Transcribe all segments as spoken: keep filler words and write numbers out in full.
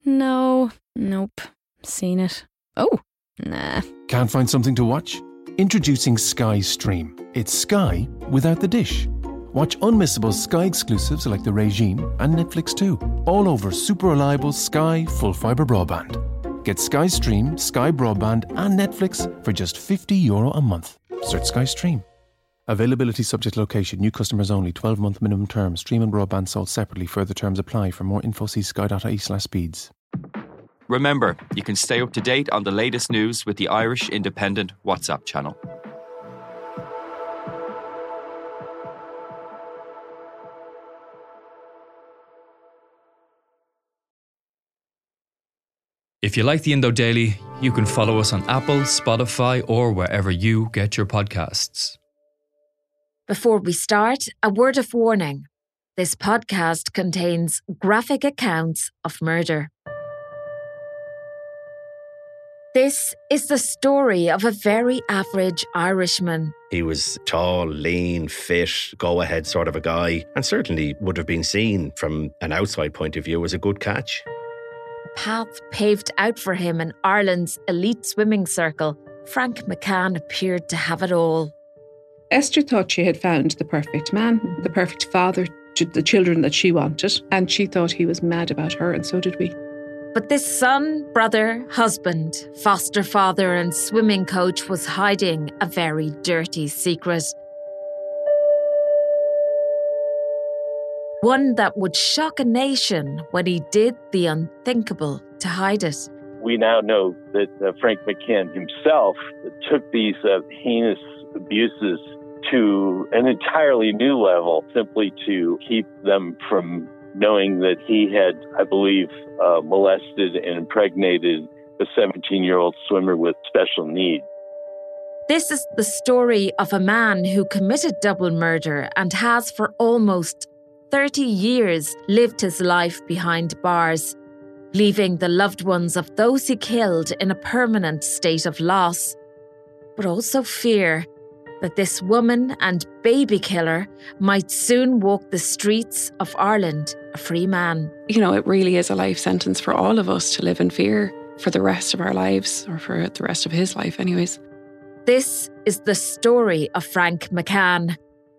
No, nope. Seen it. Oh, nah. Can't find something to watch? Introducing Sky Stream. It's Sky without the dish. Watch unmissable Sky exclusives like The Regime and Netflix too, all over super reliable Sky full fibre broadband. Get Sky Stream, Sky Broadband and Netflix for just fifty euro a month. Search Sky Stream. Availability subject to location. New customers only. twelve month minimum term. Stream and broadband sold separately. Further terms apply. For more info, see sky.ie slash speeds. Remember, you can stay up to date on the latest news with the Irish Independent WhatsApp channel. If you like the Indo Daily, you can follow us on Apple, Spotify, or wherever you get your podcasts. Before we start, a word of warning. This podcast contains graphic accounts of murder. This is the story of a very average Irishman. He was tall, lean, fit, go-ahead sort of a guy, and certainly would have been seen from an outside point of view as a good catch. Path paved out for him in Ireland's elite swimming circle, Frank McCann appeared to have it all. Esther thought she had found the perfect man, the perfect father to the children that she wanted, and she thought he was mad about her, and so did we. But this son, brother, husband, foster father and swimming coach was hiding a very dirty secret. One that would shock a nation when he did the unthinkable to hide it. We now know that uh, Frank McCann himself took these uh, heinous abuses to an entirely new level, simply to keep them from knowing that he had, I believe, uh, molested and impregnated a seventeen-year-old swimmer with special needs. This is the story of a man who committed double murder and has for almost thirty years lived his life behind bars, leaving the loved ones of those he killed in a permanent state of loss, but also fear that this woman and baby killer might soon walk the streets of Ireland a free man. You know, it really is a life sentence for all of us to live in fear for the rest of our lives, or for the rest of his life anyways. This is the story of Frank McCann.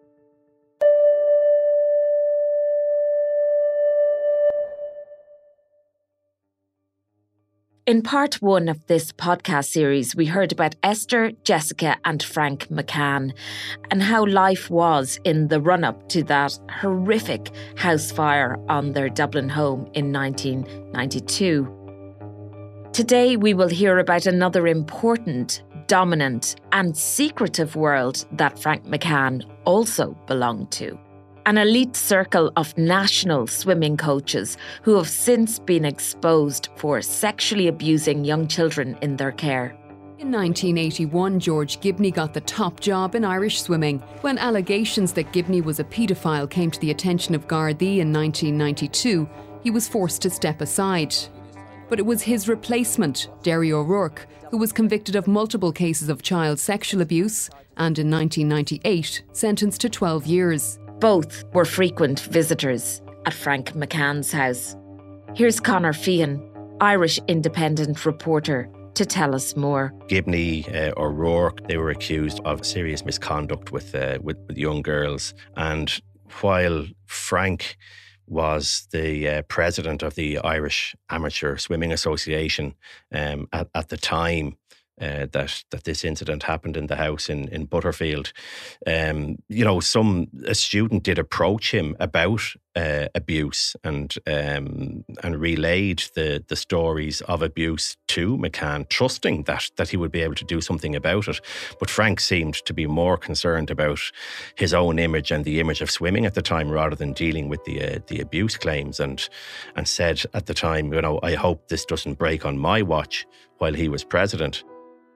In part one of this podcast series, we heard about Esther, Jessica and Frank McCann and how life was in the run-up to that horrific house fire on their Dublin home in nineteen ninety-two. Today, we will hear about another important, dominant and secretive world that Frank McCann also belonged to. An elite circle of national swimming coaches who have since been exposed for sexually abusing young children in their care. In nineteen eighty-one, George Gibney got the top job in Irish swimming. When allegations that Gibney was a paedophile came to the attention of Gardaí in nineteen ninety-two, he was forced to step aside. But it was his replacement, Derry O'Rourke, who was convicted of multiple cases of child sexual abuse and in nineteen ninety-eight sentenced to twelve years. Both were frequent visitors at Frank McCann's house. Here's Conor Feehan, Irish Independent reporter, to tell us more. Gibney, uh, O'Rourke, they were accused of serious misconduct with, uh, with with young girls. And while Frank was the uh, president of the Irish Amateur Swimming Association um, at, at the time, Uh, that that this incident happened in the house in, in Butterfield. Um, you know, some a student did approach him about uh, abuse and um, and relayed the the stories of abuse to McCann, trusting that that he would be able to do something about it. But Frank seemed to be more concerned about his own image and the image of swimming at the time, rather than dealing with the uh, the abuse claims, and and said at the time, you know, I hope this doesn't break on my watch while he was president.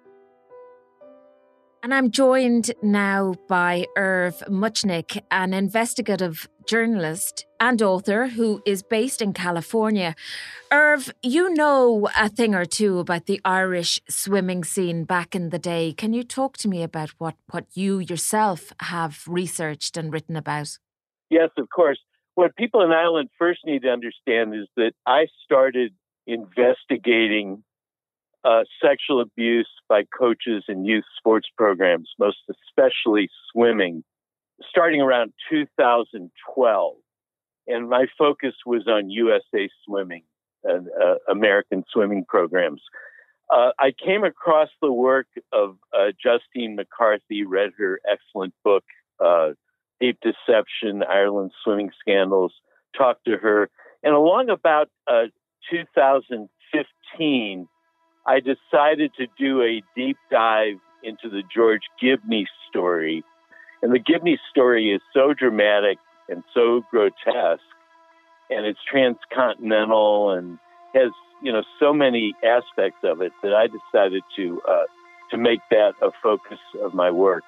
And I'm joined now by Irv Muchnick, an investigative journalist and author who is based in California. Irv, you know a thing or two about the Irish swimming scene back in the day. Can you talk to me about what, what you yourself have researched and written about? Yes, of course. What people in Ireland first need to understand is that I started investigating uh, sexual abuse by coaches in youth sports programs, most especially swimming, starting around two thousand twelve. And my focus was on U S A Swimming and uh, American swimming programs. Uh, I came across the work of uh, Justine McCarthy, read her excellent book, uh, Deep Deception, Ireland's Swimming Scandals, talked to her. And along about uh, two thousand fifteen, I decided to do a deep dive into the George Gibney story. And the Gibney story is so dramatic and so grotesque, and it's transcontinental and has, you know, so many aspects of it that I decided to uh, to make that a focus of my work.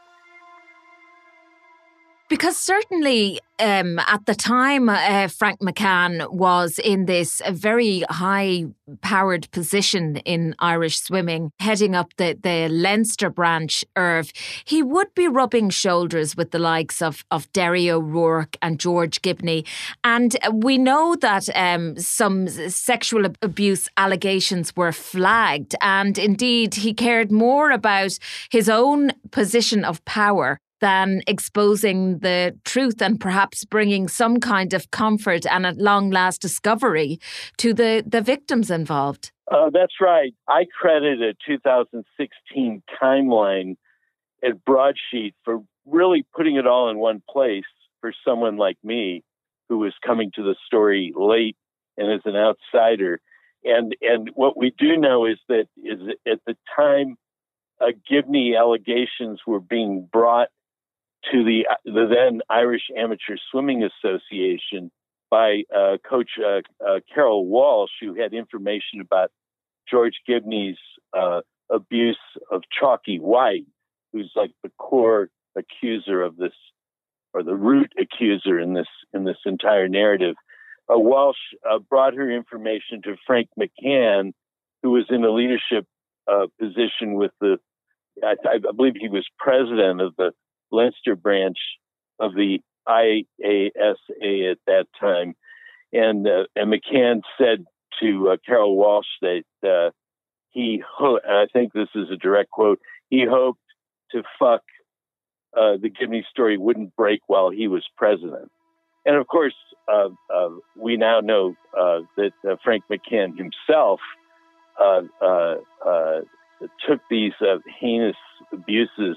Because certainly um, at the time, uh, Frank McCann was in this very high-powered position in Irish swimming, heading up the, the Leinster branch, Irv. He would be rubbing shoulders with the likes of, of Derry O'Rourke and George Gibney. And we know that um, some sexual abuse allegations were flagged. And indeed, he cared more about his own position of power than exposing the truth and perhaps bringing some kind of comfort and at long last discovery to the, the victims involved. Uh, that's right. I credit a two thousand sixteen timeline at Broadsheet for really putting it all in one place for someone like me who was coming to the story late and as an outsider. And and what we do know is that is at the time uh, Gibney allegations were being brought to the the then Irish Amateur Swimming Association by uh, Coach uh, uh, Carol Walsh, who had information about George Gibney's uh, abuse of Chalky White, who's like the core accuser of this, or the root accuser in this in this entire narrative. Uh, Walsh uh, brought her information to Frank McCann, who was in a leadership uh, position with the, I, I believe he was president of the Leinster branch of the I A S A at that time. And, uh, and McCann said to uh, Carol Walsh that uh, he, ho- and I think this is a direct quote, he hoped to fuck uh, the Gibney story wouldn't break while he was president. And of course, uh, uh, we now know uh, that uh, Frank McCann himself uh, uh, uh, took these uh, heinous abuses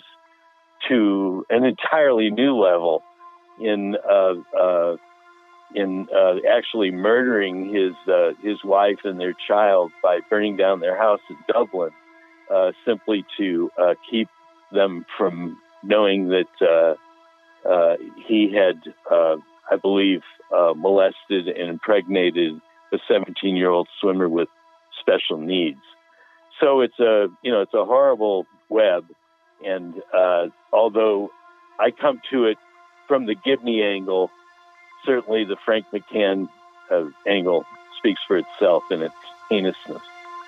to an entirely new level in uh, uh, in uh, actually murdering his uh, his wife and their child by burning down their house in Dublin, uh, simply to uh, keep them from knowing that uh, uh, he had, uh, I believe, uh, molested and impregnated a seventeen-year-old swimmer with special needs. So it's a you know it's a horrible web. And uh, although I come to it from the Gibney angle, certainly the Frank McCann uh, angle speaks for itself in its heinousness.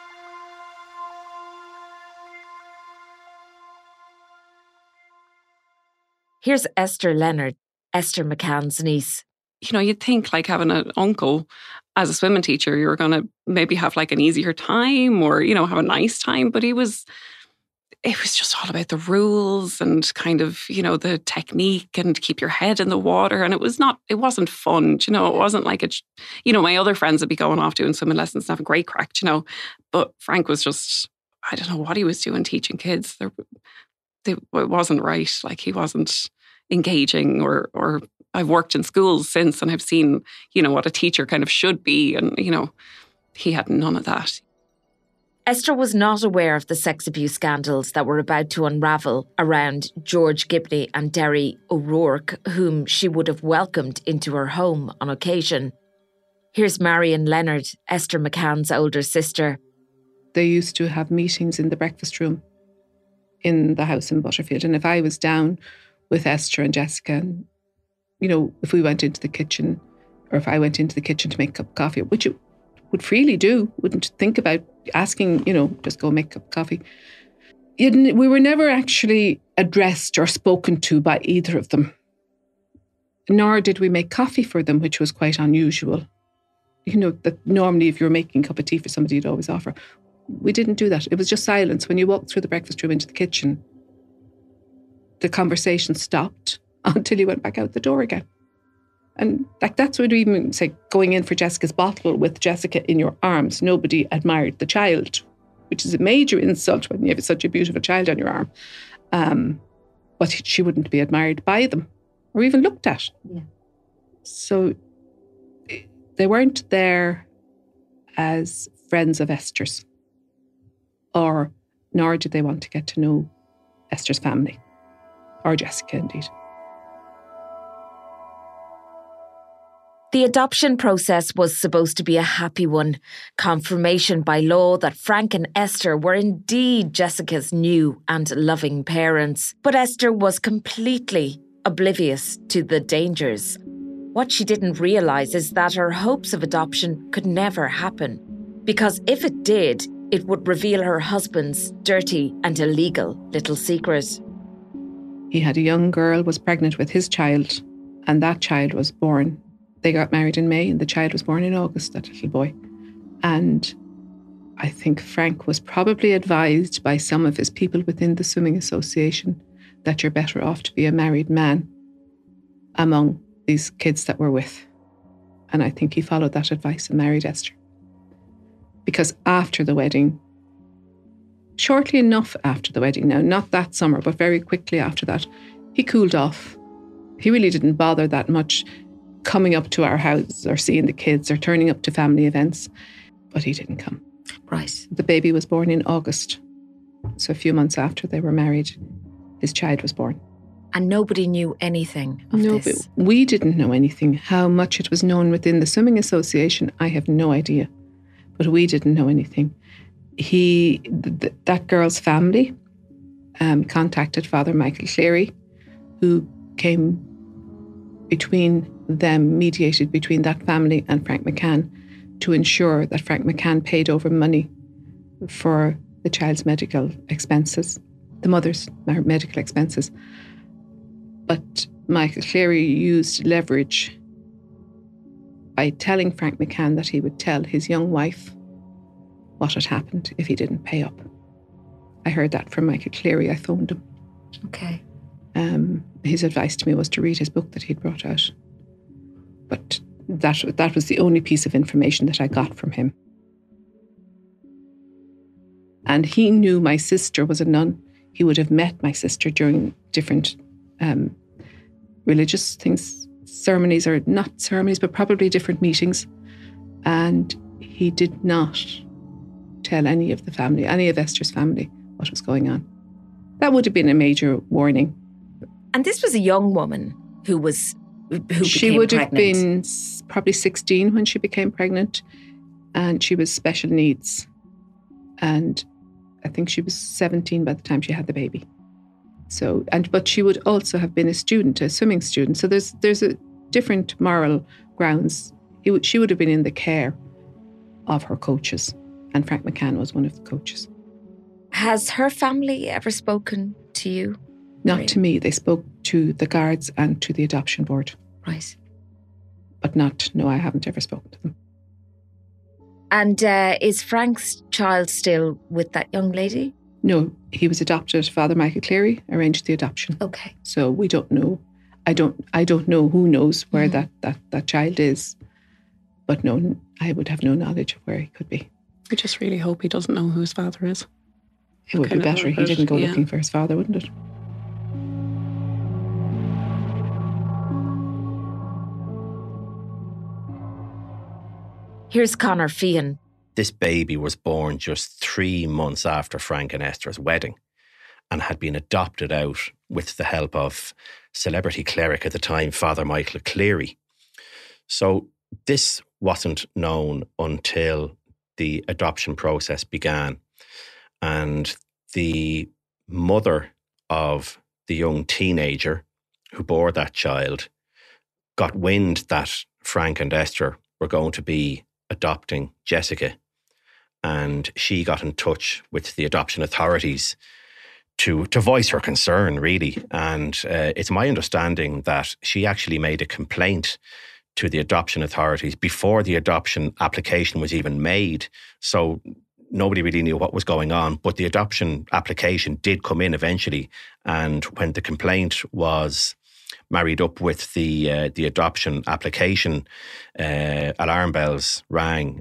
Here's Esther Leonard, Esther McCann's niece. You know, you'd think like having an uncle as a swimming teacher, you were going to maybe have like an easier time or, you know, have a nice time. But he was... it was just all about the rules and kind of, you know, the technique and keep your head in the water. And it was not, it wasn't fun, you know, it wasn't like, a, you know, my other friends would be going off doing swimming lessons and having great crack, you know. But Frank was just, I don't know what he was doing teaching kids. There, they, it wasn't right. Like he wasn't engaging or, or I've worked in schools since and I've seen, you know, what a teacher kind of should be. And, you know, he had none of that. Esther was not aware of the sex abuse scandals that were about to unravel around George Gibney and Derry O'Rourke, whom she would have welcomed into her home on occasion. Here's Marion Leonard, Esther McCann's older sister. They used to have meetings in the breakfast room in the house in Butterfield. And if I was down with Esther and Jessica, and, you know, if we went into the kitchen, or if I went into the kitchen to make a cup of coffee, which it would freely do, wouldn't think about asking, you know, just go make a cup of coffee. You'd, we were never actually addressed or spoken to by either of them. Nor did we make coffee for them, which was quite unusual. you know, that normally if you're making a cup of tea for somebody, you'd always offer. We didn't do that. It was just silence. When you walked through the breakfast room into the kitchen, the conversation stopped until you went back out the door again. And like that's what we even say, going in for Jessica's bottle with Jessica in your arms, nobody admired the child, which is a major insult when you have such a beautiful child on your arm. Um, but she wouldn't be admired by them or even looked at. Yeah. So they weren't there as friends of Esther's, or nor did they want to get to know Esther's family, or Jessica indeed. The adoption process was supposed to be a happy one, confirmation by law that Frank and Esther were indeed Jessica's new and loving parents. But Esther was completely oblivious to the dangers. What she didn't realise is that her hopes of adoption could never happen, because if it did, it would reveal her husband's dirty and illegal little secret. He had a young girl, was pregnant with his child, and that child was born. They got married in May and the child was born in August, that little boy. And I think Frank was probably advised by some of his people within the swimming association that you're better off to be a married man among these kids that we're with. And I think he followed that advice and married Esther. Because after the wedding, shortly enough after the wedding now, not that summer, but very quickly after that, he cooled off. He really didn't bother that much coming up to our house or seeing the kids or turning up to family events, but he didn't come. Right. The baby was born in August. So a few months after they were married, his child was born. And nobody knew anything of no, this? But we didn't know anything. How much it was known within the swimming association, I have no idea. But we didn't know anything. He, th- that girl's family um, contacted Father Michael Cleary, who came between them, mediated between that family and Frank McCann, to ensure that Frank McCann paid over money for the child's medical expenses, the mother's medical expenses. But Michael Cleary used leverage by telling Frank McCann that he would tell his young wife what had happened if he didn't pay up. I heard that from Michael Cleary. I phoned him. Okay. Um, his advice to me was to read his book that he'd brought out. But that that was the only piece of information that I got from him. And he knew my sister was a nun. He would have met my sister during different um, religious things, ceremonies, or not ceremonies, but probably different meetings. And he did not tell any of the family, any of Esther's family, what was going on. That would have been a major warning. And this was a young woman who was who became She would have pregnant. been probably sixteen when she became pregnant, and she was special needs. And I think she was seventeen by the time she had the baby. So, and but she would also have been a student, a swimming student. So there's there's a different moral grounds. He would, she would have been in the care of her coaches, and Frank McCann was one of the coaches. Has her family ever spoken to you? Not Right. to me. They spoke to the guards and to the adoption board. Right. But not, no, I haven't ever spoken to them. And uh, is Frank's child still with that young lady? No, he was adopted. Father Michael Cleary arranged the adoption. Okay. So we don't know. I don't I don't know who knows where Mhm. that, that, that child is. But no, I would have no knowledge of where he could be. I just really hope he doesn't know who his father is. It would Kind be of better. He about- didn't go yeah. looking for his father, wouldn't it? Here's Conor Feehan. This baby was born just three months after Frank and Esther's wedding and had been adopted out with the help of celebrity cleric at the time, Father Michael Cleary. So this wasn't known until the adoption process began. And the mother of the young teenager who bore that child got wind that Frank and Esther were going to be adopting Jessica. And she got in touch with the adoption authorities to, to voice her concern, really. And uh, it's my understanding that she actually made a complaint to the adoption authorities before the adoption application was even made. So nobody really knew what was going on, but the adoption application did come in eventually. And when the complaint was married up with the uh, the adoption application, uh, alarm bells rang.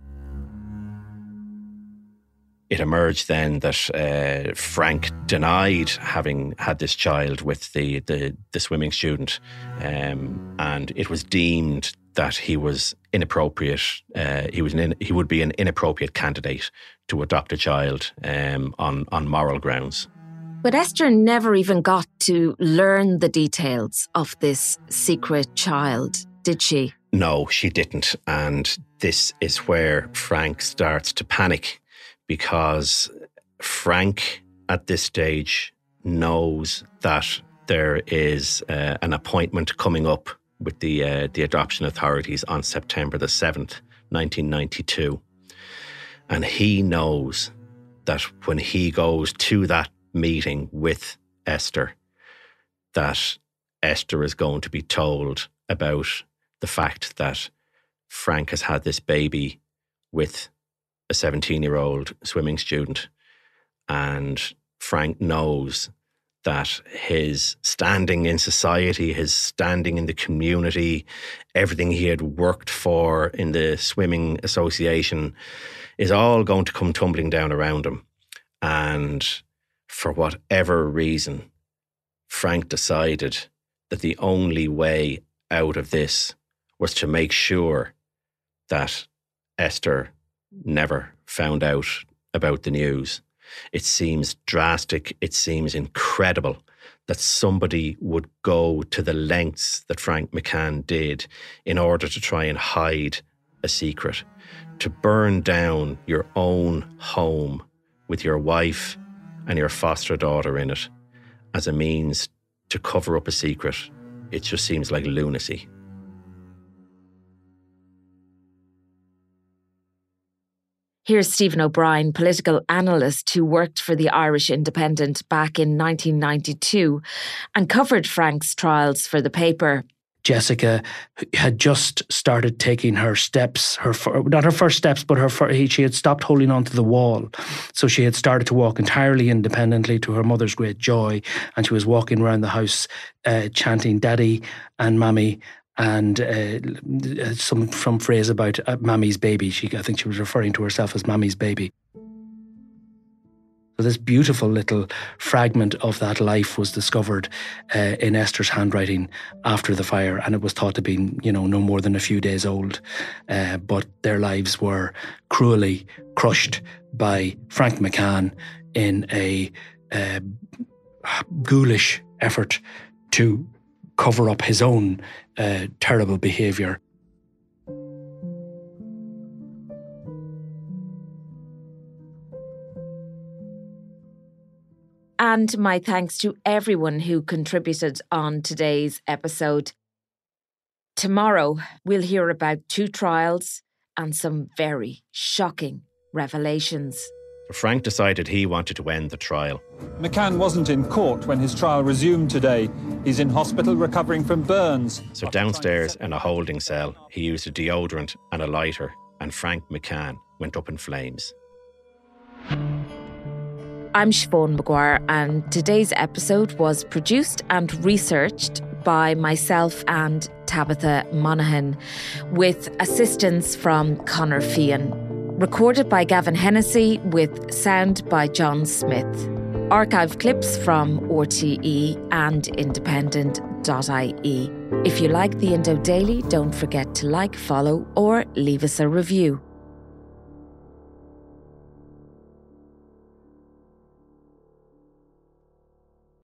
It emerged then that uh, Frank denied having had this child with the the, the swimming student, um, and it was deemed that he was inappropriate. Uh, he was an in, he would be an inappropriate candidate to adopt a child um, on on moral grounds. But Esther never even got to learn the details of this secret child, did she? No, she didn't, and this is where Frank starts to panic, because Frank at this stage knows that there is uh, an appointment coming up with the uh, the adoption authorities on September the seventh, nineteen ninety-two. And he knows that when he goes to that meeting with Esther, that Esther is going to be told about the fact that Frank has had this baby with a seventeen-year-old swimming student. And Frank knows that his standing in society, his standing in the community, everything he had worked for in the swimming association is all going to come tumbling down around him. And for whatever reason, Frank decided that the only way out of this was to make sure that Esther never found out about the news. It seems drastic, it seems incredible that somebody would go to the lengths that Frank McCann did in order to try and hide a secret, to burn down your own home with your wife and your foster daughter in it as a means to cover up a secret. It just seems like lunacy. Here's Stephen O'Brien, political analyst who worked for the Irish Independent back in nineteen ninety-two and covered Frank's trials for the paper. Jessica had just started taking her steps, her not her first steps, but her she had stopped holding on to the wall. So she had started to walk entirely independently, to her mother's great joy, and she was walking around the house uh, chanting "Daddy" and "Mammy," and uh, some some phrase about uh, Mammy's baby. She, I think she was referring to herself as Mammy's baby. So this beautiful little fragment of that life was discovered uh, in Esther's handwriting after the fire, and it was thought to be, you know, no more than a few days old. Uh, but their lives were cruelly crushed by Frank McCann in a uh, ghoulish effort to cover up his own uh, terrible behaviour. And my thanks to everyone who contributed on today's episode. Tomorrow, we'll hear about two trials and some very shocking revelations. Frank decided he wanted to end the trial. McCann wasn't in court when his trial resumed today. He's in hospital recovering from burns. So downstairs in a holding cell, he used a deodorant and a lighter, and Frank McCann went up in flames. I'm Siobhan Maguire, and today's episode was produced and researched by myself and Tabitha Monaghan, with assistance from Conor Feehan. Recorded by Gavin Hennessy, with sound by John Smith. Archive clips from R T E and independent dot I E. If you like the Indo Daily, don't forget to like, follow, or leave us a review.